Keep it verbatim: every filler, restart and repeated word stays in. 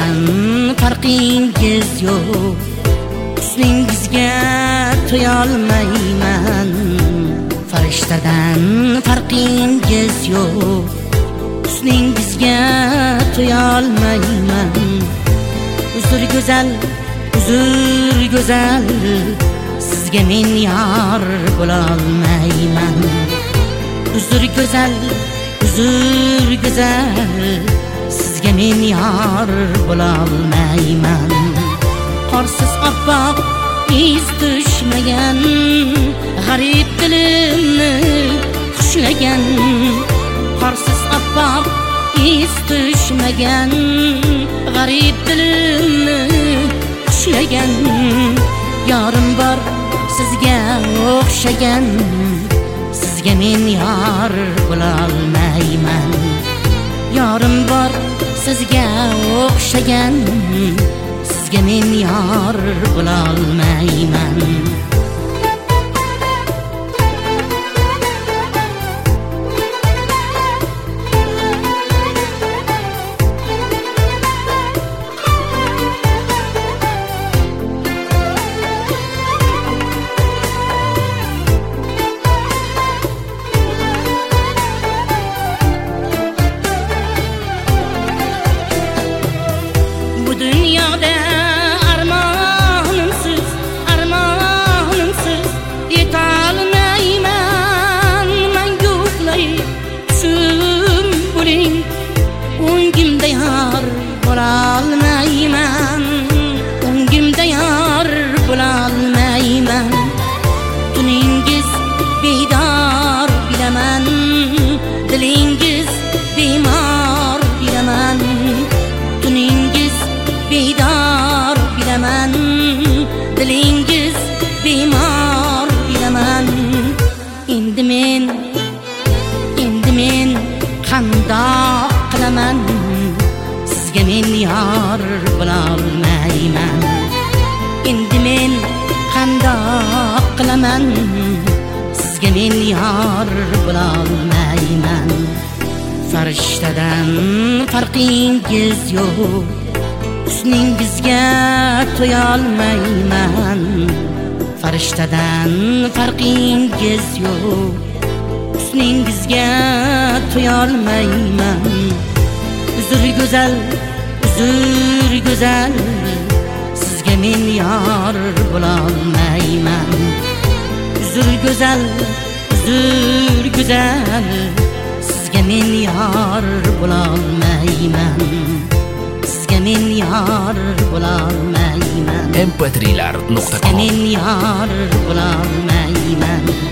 farishtadan farqingiz yo'q, husningizga to'yolmayman. Farishtadan farqingiz yo'q, husningizga to'yolmayman. Uzr go'zal, uzr go'zal, sizga men yor bo'lolmayman. Uzr go'zal, uzr go'zal, sizga men yor bo'lolmayman. Qorsiz oppoq iz tushmagan, g'arib dilimni xushlagan. Qorsiz oppoq iz tushmagan, g'arib dilimni xushlagan. Yorim bor sizga o'xshagan, sizga men yor bo'lolmayman. Yorim bor sizga o'xshagan, sizga men yor bo'lolmayman. Dünyada armonimsiz, armonimsiz yetolmayman. Mangu uxlay tushim bo'ling, o'ngimda yor bo'lolmayman. O'ngimda yor bo'lolmayman. Tuningiz bedor bilaman, dilingiz bemor bilaman. Tuningiz bedor bilaman, dilingiz bemor bilaman. Endi men, endi men qandoq qilaman, sizga men yor bo'lolmayman. Endi men qandoq qilaman, sizga men yor bo'lolmayman. Farishtadan farqingiz yo'q, husningizga to'yolmayman. Farishtadan farqingiz yo'q, husningizga to'yolmayman. Uzr go'zal, uzr go'zal, sizga men yor bo'lolmayman. Uzr go'zal, uzr go'zal, sizga men yor bo'lolmayman. Men yor bo'lolmayman. em pe trilar nuqta com Men yor bo'lolmayman.